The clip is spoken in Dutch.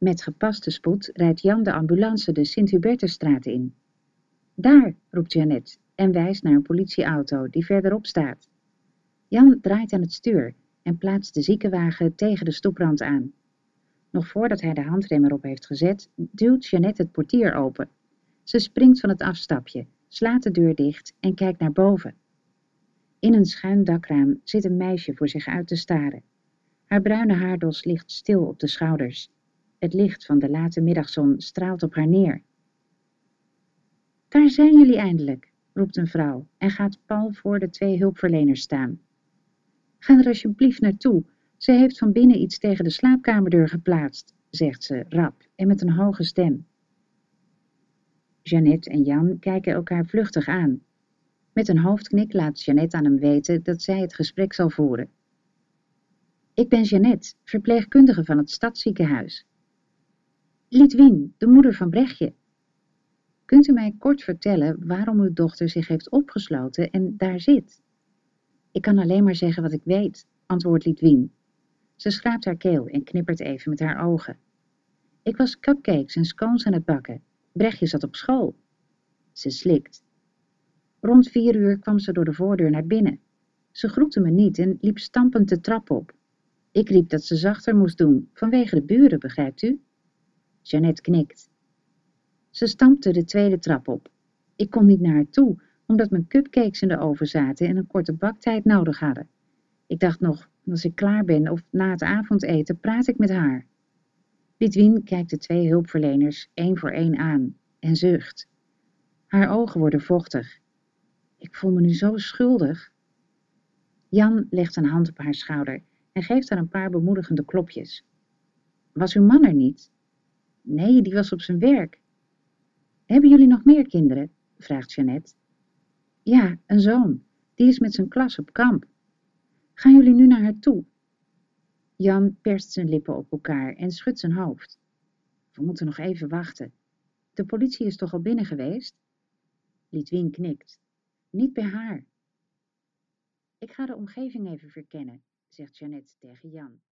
Met gepaste spoed rijdt Jan de ambulance de Sint-Hubertusstraat in. Daar, roept Jeannette en wijst naar een politieauto die verderop staat. Jan draait aan het stuur en plaatst de ziekenwagen tegen de stoeprand aan. Nog voordat hij de handrem erop heeft gezet, duwt Jeannette het portier open. Ze springt van het afstapje, slaat de deur dicht en kijkt naar boven. In een schuin dakraam zit een meisje voor zich uit te staren. Haar bruine haardos ligt stil op de schouders. Het licht van de late middagzon straalt op haar neer. Daar zijn jullie eindelijk, roept een vrouw en gaat pal voor de 2 hulpverleners staan. Ga er alsjeblieft naartoe. Ze heeft van binnen iets tegen de slaapkamerdeur geplaatst, zegt ze rap en met een hoge stem. Jeannette en Jan kijken elkaar vluchtig aan. Met een hoofdknik laat Jeannette aan hem weten dat zij het gesprek zal voeren. Ik ben Jeannette, verpleegkundige van het stadsziekenhuis. Lidwien, de moeder van Brechtje. Kunt u mij kort vertellen waarom uw dochter zich heeft opgesloten en daar zit? Ik kan alleen maar zeggen wat ik weet, antwoordt Lidwien. Ze schraapt haar keel en knippert even met haar ogen. Ik was cupcakes en scones aan het bakken. Brechtje zat op school. Ze slikt. Rond 4 uur kwam ze door de voordeur naar binnen. Ze groette me niet en liep stampend de trap op. Ik riep dat ze zachter moest doen, vanwege de buren, begrijpt u? Jeannette knikt. Ze stampte de 2e trap op. Ik kon niet naar haar toe, omdat mijn cupcakes in de oven zaten en een korte baktijd nodig hadden. Ik dacht nog, als ik klaar ben of na het avondeten, praat ik met haar. Lidwien kijkt de 2 hulpverleners 1 voor 1 aan en zucht. Haar ogen worden vochtig. Ik voel me nu zo schuldig. Jan legt een hand op haar schouder en geeft haar een paar bemoedigende klopjes. Was uw man er niet? Nee, die was op zijn werk. Hebben jullie nog meer kinderen? Vraagt Jeannette. Ja, een zoon. Die is met zijn klas op kamp. Gaan jullie nu naar haar toe? Jan perst zijn lippen op elkaar en schudt zijn hoofd. We moeten nog even wachten. De politie is toch al binnen geweest? Lidwien knikt. Niet bij haar. Ik ga de omgeving even verkennen, zegt Jeannette tegen Jan.